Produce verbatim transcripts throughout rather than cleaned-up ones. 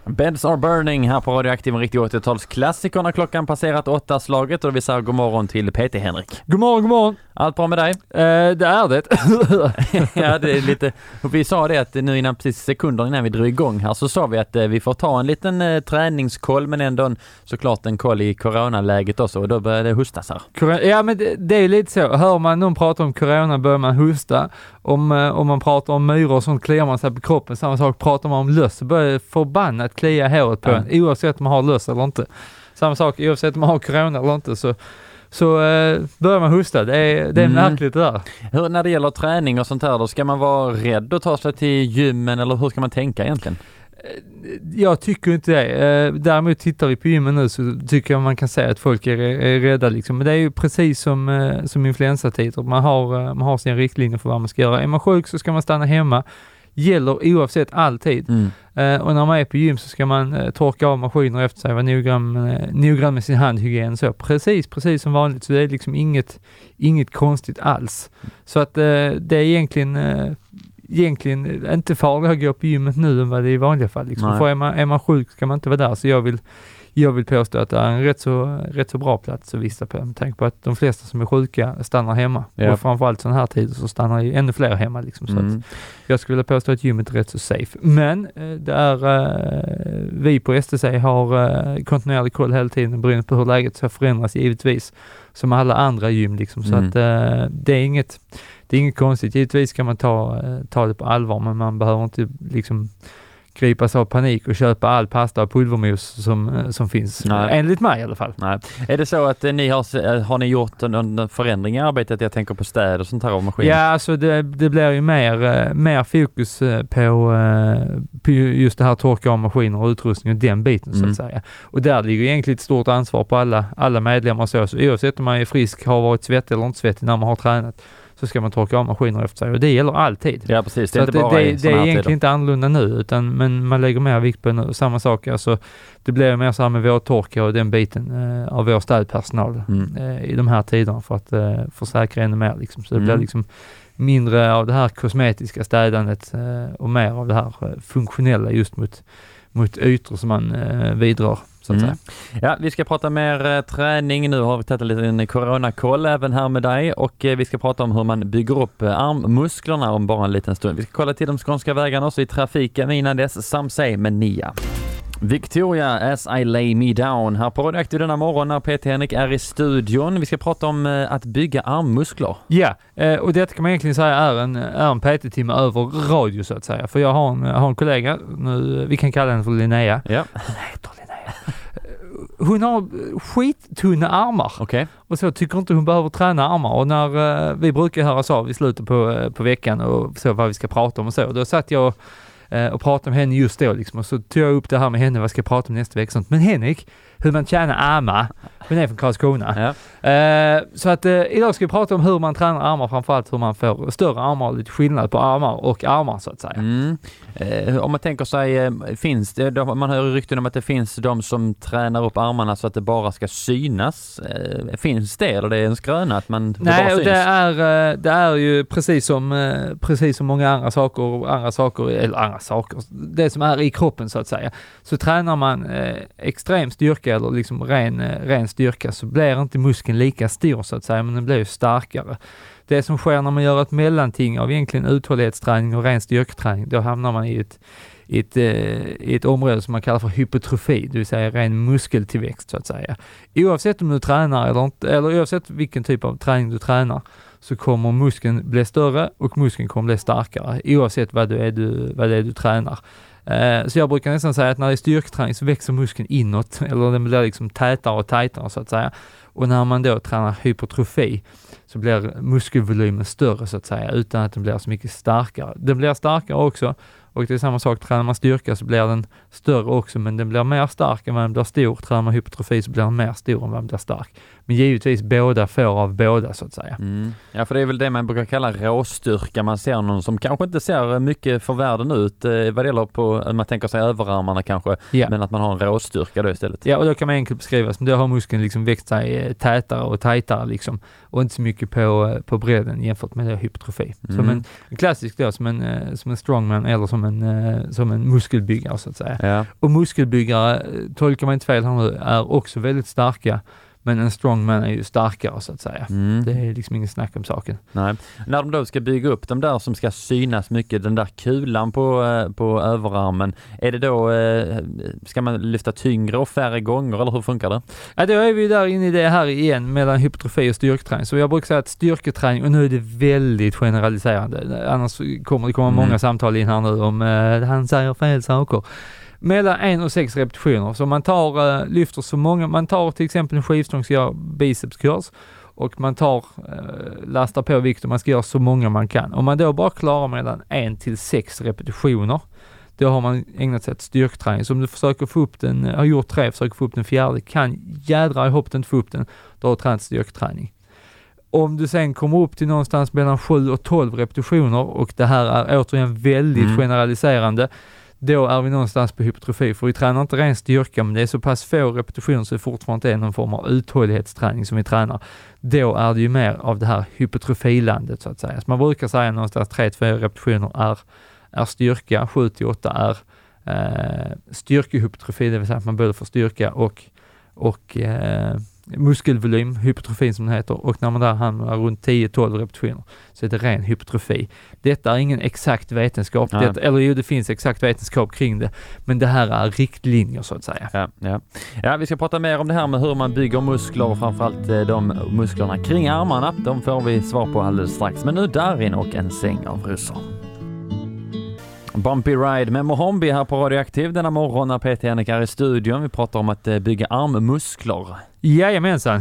Beds are burning här på Radioaktiv, en riktig åttio-talsklassiker när klockan passerat åtta slaget, och vi säger god morgon till Peter Henrik. God morgon, god morgon. Allt bra med dig? Eh, det är det. Ja, det är lite, och vi sa det att nu innan precis sekunder innan vi drog igång här så sa vi att eh, vi får ta en liten eh, träningskoll, men ändå en, såklart en koll i coronaläget också, och då börjar det hostas här. Ja, men det, det är lite så. Hör man någon prata om corona börjar man hosta. Om, eh, om man pratar om myror och sånt kliar man sig på kroppen. Samma sak, pratar man om löss så börjar förbannat klia håret på ja. en, oavsett om man har löss eller inte. Samma sak, oavsett om man har corona eller inte, så Så eh, börjar man hosta. Det är, det är mm. märkligt det där. Hur, när det gäller träning och sånt här, då ska man vara rädd att ta sig till gymmen, eller hur ska man tänka egentligen? Jag tycker inte det. Däremot tittar vi på gymmen nu så tycker jag man kan säga att folk är, är rädda liksom. Men det är ju precis som, som influensatider. Man har, man har sin riktlinjer för vad man ska göra. Är man sjuk så ska man stanna hemma. Gäller oavsett alltid. Mm. Uh, och när man är på gym så ska man uh, torka av maskiner efter sig, vara noggrann, uh, noggrann med sin handhygien. Så precis, precis som vanligt. Så det är liksom inget, inget konstigt alls. Så att uh, det är egentligen, uh, egentligen inte farligt att gå på gymmet nu än vad det är i vanliga fall. Liksom. För är man, är man sjuk ska man inte vara där. Så jag vill, jag vill påstå att det är en rätt så, rätt så bra plats att vistas på. Tänk på att de flesta som är sjuka stannar hemma. Ja. Och framförallt sådana här tider så stannar ju ännu fler hemma. Liksom. Så mm. att jag skulle vilja påstå att gymmet är rätt så safe. Men det är, uh, vi på S T C har uh, kontinuerlig koll hela tiden beroende på hur läget ska förändras givetvis. Som alla andra gym. Liksom. Så mm. att uh, det är inget, det är inget konstigt. Givetvis kan man ta, uh, ta det på allvar, men man behöver inte liksom gripas av panik och köpa all pasta och pulvermos som, som finns. Nej. Enligt mig i alla fall. Nej. Är det så att ni har, har ni gjort någon förändring i arbetet? Jag tänker på städ och sånt här av maskiner. Ja, alltså det, det blir ju mer, mer fokus på, på just det här torka av maskiner och utrustning och den biten mm. så att säga. Och där ligger egentligen ett stort ansvar på alla, alla medlemmar. Så, så oavsett om man är frisk, har varit svettig eller inte svettig när man har tränat, så ska man torka av maskiner efter sig. Och det gäller alltid. Ja, precis. Det är, så inte bara det, det, det är egentligen tider. inte annorlunda nu, utan, men man lägger mer vikt på nu. Samma sak. Alltså, det blir mer så här med vår torka och den biten eh, av vår städpersonal mm. eh, i de här tiderna för att eh, försäkra ännu mer. Liksom. Så det mm. blir liksom mindre av det här kosmetiska städandet eh, och mer av det här eh, funktionella just mot, mot ytor som man eh, vidrar. Mm. Ja, vi ska prata mer eh, träning. Nu har vi tagit en liten coronakoll även här med dig, och eh, vi ska prata om hur man bygger upp eh, armmusklerna om bara en liten stund. Vi ska kolla till de skånska vägarna också i trafiken innan dess. Samsej med Nia. Victoria, As I Lay Me Down här på Radioaktiv denna morgon när Peter Henrik är i studion. Vi ska prata om eh, att bygga armmuskler. Ja, eh, och det kan man egentligen säga är en, är en P T-timme över radio så att säga. För jag har en, har en kollega, nu, vi kan kalla henne för Linnea. Ja. Hon heter Linnea. Hon har skittunna armar. Okay. Och så tycker inte hon behöver träna armar. Och när uh, vi brukar höras av i slutet på, uh, på veckan och så vad vi ska prata om och så. Då satt jag uh, och pratade med henne just då liksom. Och så tog jag upp det här med henne, vad ska jag prata om nästa vecka. Sånt. Men Henrik, hur man tjänar armar. Hon är från Karlskrona. Ja. Uh, så att uh, idag ska vi prata om hur man tränar armar, framförallt hur man får större armar och lite skillnad på armar och armar så att säga. Mm. Uh, om man tänker sig, uh, finns det, då, man hör rykten om att det finns de som tränar upp armarna så att det bara ska synas. Uh, finns det, eller det är en skröna att man Nej, bara syns? det är, uh, det är ju precis som, uh, precis som många andra saker, andra saker, eller andra saker, det som är i kroppen så att säga. Så tränar man uh, extrem styrka eller liksom ren, uh, ren styrka så blir inte muskeln lika stor så att säga, men den blir ju starkare. Det som sker när man gör ett mellanting av egentligen uthållighetsträning och ren styrketräning, då hamnar man i ett, i ett, i ett område som man kallar för hypertrofi, det vill säga ren muskeltillväxt så att säga. Oavsett om du tränar eller inte, eller oavsett vilken typ av träning du tränar, så kommer muskeln bli större och muskeln kommer bli starkare oavsett vad, du är du, vad det är du tränar. Uh, så jag brukar nästan säga att när det är styrketräning så växer muskeln inåt, eller den blir liksom tätare och tätare så att säga. Och när man då tränar hypertrofi så blir muskelvolymen större så att säga, utan att den blir så mycket starkare. Den blir starkare också, och det är samma sak, tränar man styrka så blir den större också, men den blir mer stark än vad den blir stor. Tränar man hypertrofi så blir den mer stor än vad den blir stark. Men givetvis båda får av båda så att säga. Mm. Ja, för det är väl det man brukar kalla råstyrka. Man ser någon som kanske inte ser mycket för världen ut eh, vad det gäller på, man tänker sig överarmarna kanske, ja. Men att man har en råstyrka då istället. Ja, och då kan man enkelt beskriva som då har muskeln liksom växt sig eh, tätare och tajtare liksom, och inte så mycket på, på bredden jämfört med det hypertrofi. Mm. Som en, en klassisk då, som en, eh, som en strongman eller som en, eh, som en muskelbyggare så att säga. Ja. Och muskelbyggare, tolkar man inte fel här nu, är också väldigt starka. Men en strongman är ju starkare så att säga. Mm. Det är liksom ingen snack om saken. Nej. När de då ska bygga upp de där som ska synas mycket, den där kulan på, på överarmen, är det då, ska man lyfta tyngre och färre gånger eller hur funkar det? Ja, då är vi där inne i det här igen mellan hypertrofi och styrketräning. Så jag brukar säga att styrketräning, och nu är det väldigt generaliserande, annars kommer det komma mm. många samtal in här nu om uh, han säger fel saker. Mellan en och sex repetitioner. Så man tar, uh, lyfter så många, man tar till exempel en skivstång som gör bicepskurs och man tar, uh, lastar på vikt och man ska göra så många man kan. Om man då bara klarar mellan en till sex repetitioner, då har man ägnat sig åt styrketräning. Så om du försöker få upp den, har gjort tre, försöker få upp den fjärde, kan jädra ihop den, få upp den, då har du tränat styrketräning. Om du sen kommer upp till någonstans mellan sju och tolv repetitioner, och det här är återigen väldigt mm. generaliserande, då är vi någonstans på hypertrofi, för vi tränar inte ren styrka, men det är så pass få repetitioner så det fortfarande är någon form av uthållighetsträning som vi tränar. Då är det ju mer av det här hypertrofilandet så att säga. Så man brukar säga någonstans tre till fyra repetitioner är, är styrka, sju till åtta är eh, styrkehypertrofi, det vill säga att man både får styrka och, och eh, muskelvolym, hypertrofin som det heter, och när man där hamnar runt tio till tolv repetitioner så är det ren hypertrofi. Detta är ingen exakt vetenskap, ja. det, eller jo det finns exakt vetenskap kring det, men det här är riktlinjer så att säga. Ja, ja. ja vi ska prata mer om det här med hur man bygger muskler och framförallt de musklerna kring armarna. De får vi svar på alldeles strax, men nu Darin och en säng av ryssar. Bumpy Ride med Mohombi här på Radioaktiv denna morgon när Peter Henrik är i studion. Vi pratar om att bygga armmuskler. Jajamensan.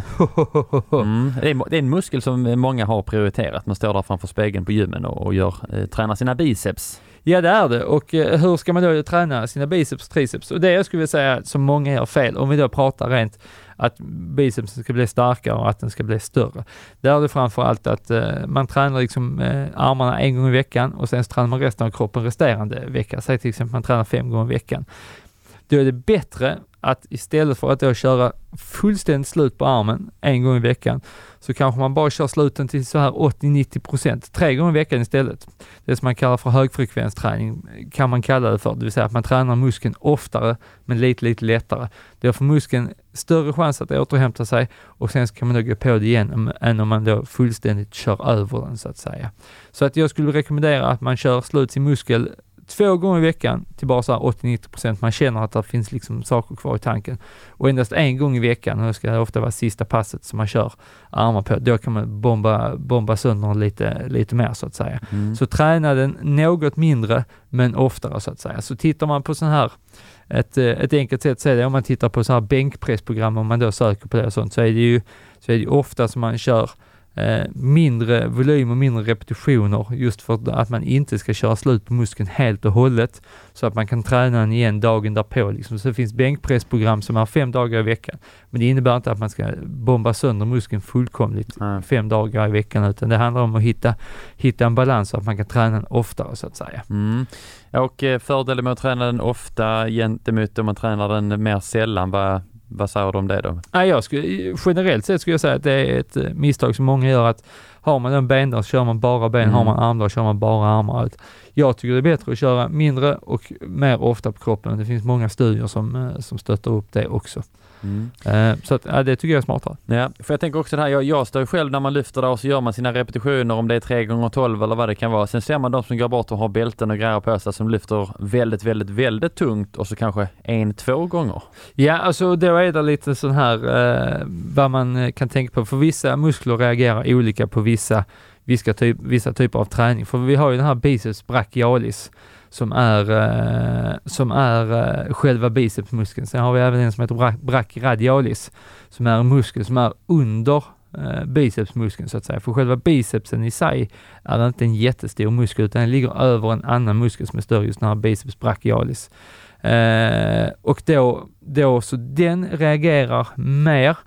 mm, det, är, det är en muskel som många har prioriterat. Man står där framför spegeln på gymmen och, och gör, eh, tränar sina biceps. Ja, det är det. Och eh, hur ska man då träna sina biceps och triceps? Och det jag skulle säga som många gör fel, om vi då pratar rent att bicepsen ska bli starkare och att den ska bli större. Där är det framförallt att eh, man tränar liksom eh, armarna en gång i veckan och sen tränar man resten av kroppen resterande vecka. Säg till exempel man tränar fem gånger i veckan. Då är det bättre att istället för att då köra fullständigt slut på armen en gång i veckan, så kanske man bara kör sluten till så här åttio till nittio procent tre gånger i veckan istället. Det som man kallar för högfrekvensträning kan man kalla det för. Det vill säga att man tränar muskeln oftare men lite lite lättare. Då får muskeln större chans att återhämta sig och sen kan man då gå på det igen än om man då fullständigt kör över den så att säga. Så att jag skulle rekommendera att man kör slut sin muskel två gånger i veckan till bara så här åttio till nittio procent. Man känner att det finns liksom saker kvar i tanken. Och endast en gång i veckan, och det ska ofta vara sista passet som man kör armar på, då kan man bomba, bomba sönder lite, lite mer så att säga. Mm. Så träna den något mindre men oftare så att säga. Så tittar man på sån här, ett, ett enkelt sätt att säga det, om man tittar på så här bänkpressprogram, om man då söker på det och sånt, så är det ju, så är det ju ofta som man kör Eh, mindre volym och mindre repetitioner, just för att man inte ska köra slut på muskeln helt och hållet, så att man kan träna den igen dagen därpå liksom. Så det finns bänkpressprogram som är fem dagar i veckan, men det innebär inte att man ska bomba sönder muskeln fullkomligt mm. fem dagar i veckan, utan det handlar om att hitta, hitta en balans så att man kan träna den oftare så att säga. Mm. Och fördelen med att träna den ofta gentemot om man tränar den mer sällan, vad Vad säger du om det då? Ja, jag skulle, generellt sett skulle jag säga att det är ett misstag som många gör, att har man en bendag så kör man bara ben, mm. har man armar så kör man bara armar. Jag tycker det är bättre att köra mindre och mer ofta på kroppen. Det finns många studier som, som stöttar upp det också. Mm. Uh, så att, ja, det tycker jag är smartare. Ja, för jag tänker också det här, jag, jag står själv när man lyfter där och så gör man sina repetitioner, om det är tre gånger tolv eller vad det kan vara. Sen ser man de som går bort och har bälten och grejer på sig som lyfter väldigt, väldigt, väldigt tungt och så kanske en, två gånger. Ja, alltså då är det lite sån här uh, vad man kan tänka på. För vissa muskler reagerar olika på vissa, vissa, typ, vissa typer av träning. För vi har ju den här biceps brachialis som är, uh, som är uh, själva bicepsmuskeln. Sen har vi även en som heter bra- brachiradialis som är en muskel som är under uh, bicepsmuskeln så att säga. För själva bicepsen i sig är inte en jättestor muskel, utan den ligger över en annan muskel som är större, just den här biceps brachialis. Uh, och då, då så den reagerar mer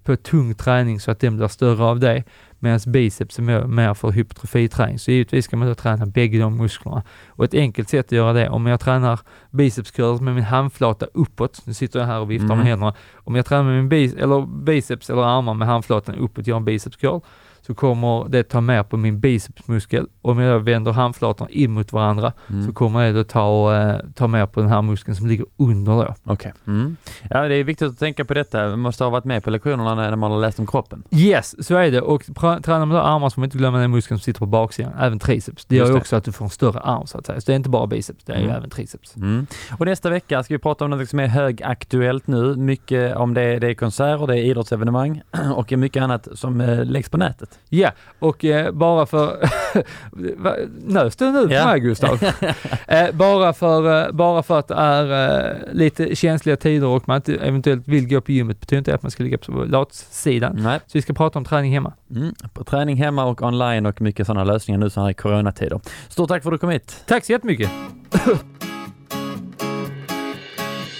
på tung träning så att den blir större av det, medan biceps är mer, mer för hypertrofiträning. Så givetvis ska man då träna bägge de musklerna. Och ett enkelt sätt att göra det, om jag tränar biceps curls med min handflata uppåt, nu sitter jag här och viftar mm. med händerna, om jag tränar med min bis- eller biceps eller armar med handflatan uppåt, gör en biceps curl, så kommer det ta mer på min bicepsmuskel. Om jag vänder handflatorna in mot varandra mm. så kommer det att ta, uh, ta mer på den här muskeln som ligger under då. Okej. Okay. Mm. Ja, det är viktigt att tänka på detta. Man måste ha varit med på lektionerna när man har läst om kroppen. Yes, så är det. Och pr- tränar man då armar så får man inte glömma den muskeln som sitter på baksidan, även triceps. Det gör ju också att du får en större arm så att säga. Så det är inte bara biceps, det är mm. ju även triceps. Mm. Och nästa vecka ska vi prata om något som är högaktuellt nu. Mycket om det, det är konserter, det är idrottsevenemang och mycket annat som eh, läggs på nätet. Ja, yeah. och eh, bara för nöst du nu på yeah. mig, Gustav. eh, bara, för, eh, bara för att det är eh, lite känsliga tider och man inte eventuellt vill gå på gymmet, betyder inte att man ska ligga på latsidan. Nej. Så vi ska prata om träning hemma. Mm, på träning hemma och online och mycket sådana lösningar nu så här i coronatider. Stort tack för att du kom hit. Tack så jättemycket.